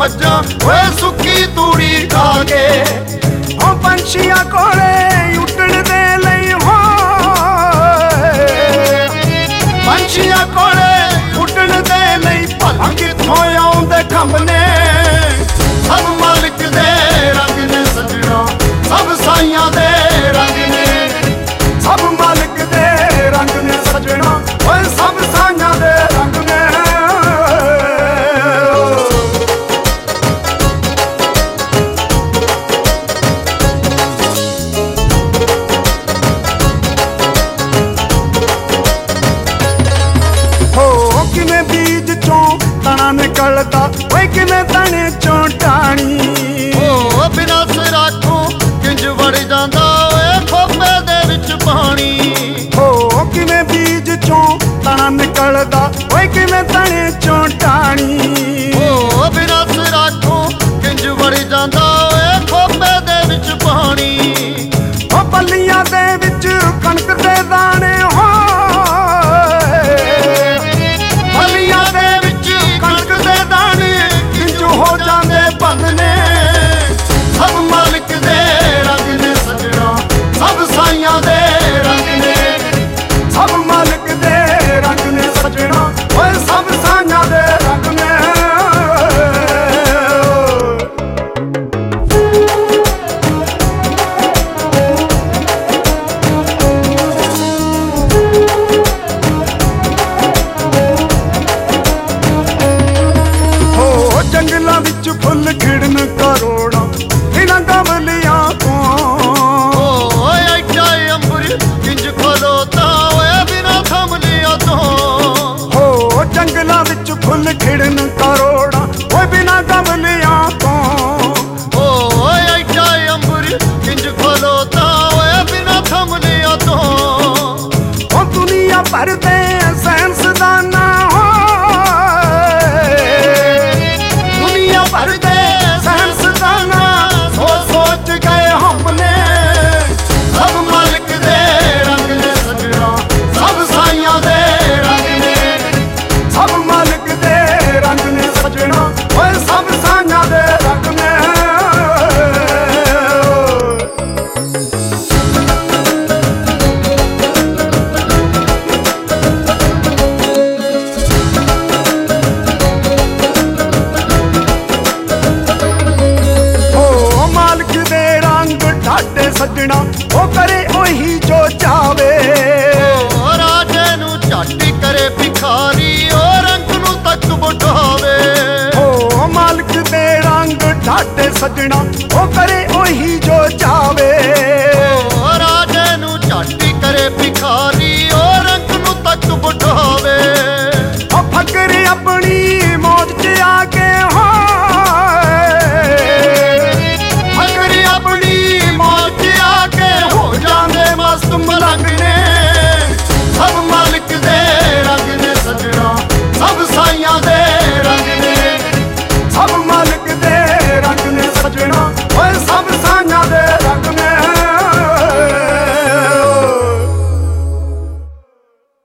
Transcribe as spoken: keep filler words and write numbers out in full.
मज्जां ओए सुक्की तूड़ी खा के। ओ पंछियां कोले उड्डण दे लई हो, पंछियां कोले उड्डण दे लई भला कित्थों आउंदे खंभ ने। सब मालिक दे रंग ने सजना, सब साइयां दे रंग ने, सब मालिक दे रंग ने सजना, ओए सब साइयां दे रंग ने। हो किने बीज चों तना निकलदा, ओए किने तने चों टाणी। ओ बिना सराखों किंज वड़ जांदा ओए खोपे दे विच पानी। हो किने बीज चों तना निकलदा, ओए किने तने चों टाणी। ओ बिना सराखों किंज वड़ जांदा ओए खोपे दे विच पानी। ओ पल्लियां दे विच कणक दे दाणे हो, पल्लियां दे विच कणक दे दाणे किंज हो जांदे बंद ने। सब मालिक दे रंग ने सजना, सब साइयां दे रंग ने, सब मालिक दे रंग ने सजना, ओए सब साइयां दे रंग ने। हो जंगलां विच फुੱਲ खिड़न करोड़ां इन्हां गमलियां तों। ओ ऐਡਾ अंबर किंज खलोता ओए बिना थमलियां तों। हो जंगलां विच फुੱਲ खिड़न करोड़ां ओए बिना गमलियां तों। ओ ऐਡਾ अंबर किंज खलोता ओए बिना थमलियां तों। ओ दुनिया भर दे साइंसदाना हो, दुनिया भर दे साइंसदाना सोच सोच गए हमने। सब मालिक दे रंग ने सजना, सब साइयां दे रंग ने, सब मालिक दे रंग ने सजना, ओए सब साइयां दे रंग ने। हो मालिक दे रंग ठाडे सजना, ओ करे ओही जो चावे। ओ राजे नू झट करे भिखारी ओ रंग नू तक बिठावे। हो मालिक दे रंग ठाडे सजना, ओ करे ओही जो